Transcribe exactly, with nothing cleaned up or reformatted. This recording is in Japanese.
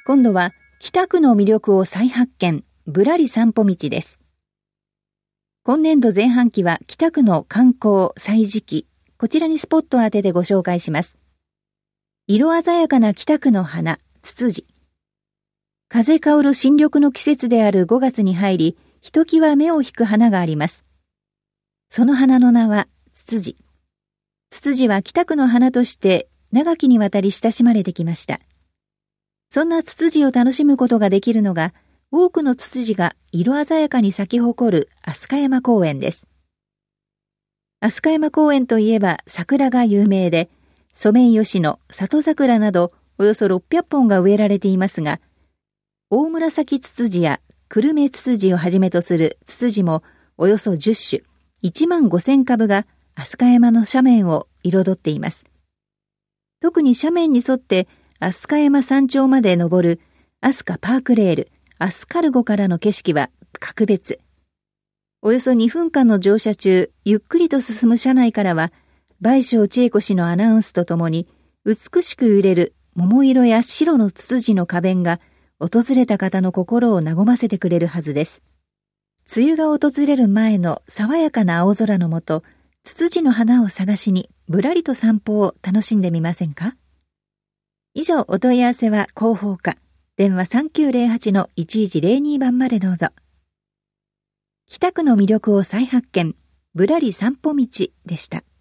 今度は北区の魅力を再発見、ぶらり散歩道です。今年度前半期は北区の観光、歳時記、こちらにスポットを当ててご紹介します。色鮮やかな北区の花、ツツジ。風香る新緑の季節であるごがつに入り、ひときわ目を引く花があります。その花の名はツツジ。ツツジは北区の花として長きにわたり親しまれてきました。そんなツツジを楽しむことができるのが、多くのツツジが色鮮やかに咲き誇る飛鳥山公園です。飛鳥山公園といえば桜が有名で、ソメイヨシノ、里桜などおよそろっぴゃっぽんが植えられていますが、大紫ツツジや久留米ツツジをはじめとするツツジもおよそじゅっしゅ、いちまんごせんかぶが飛鳥山の斜面を彩っています。特に斜面に沿って飛鳥山山頂まで登る飛鳥パークレール、飛鳥ルゴからの景色は格別。およそにふんかんの乗車中、ゆっくりと進む車内からは、倍賞千恵子氏のアナウンスとともに、美しく揺れる桃色や白のツツジの花弁が、訪れた方の心を和ませてくれるはずです。梅雨が訪れる前の爽やかな青空の下、ツツジの花を探しに、ぶらりと散歩を楽しんでみませんか？以上、お問い合わせは広報課。電話 さんきゅうゼロはちのいちいちゼロに 番までどうぞ。北区の魅力を再発見、ぶらり散歩道でした。